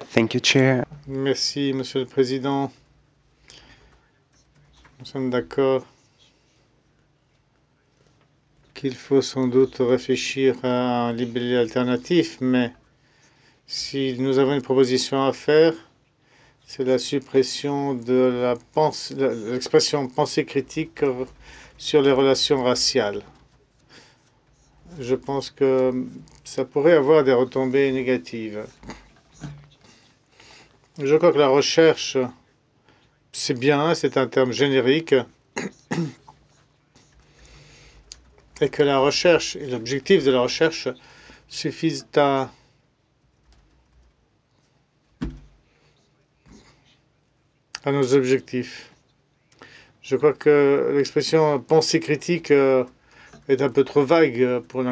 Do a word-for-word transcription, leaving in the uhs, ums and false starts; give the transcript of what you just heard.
Thank you, Chair. Merci, Monsieur le Président. Nous sommes d'accord qu'il faut sans doute réfléchir à un libellé alternatif, mais si nous avons une proposition à faire, c'est la suppression de la pense- de l'expression pensée critique sur les relations raciales. Je pense que ça pourrait avoir des retombées négatives. Je crois que la recherche, c'est bien, c'est un terme générique, et que la recherche et l'objectif de la recherche suffisent à, à nos objectifs. Je crois que l'expression pensée critique euh, est un peu trop vague pour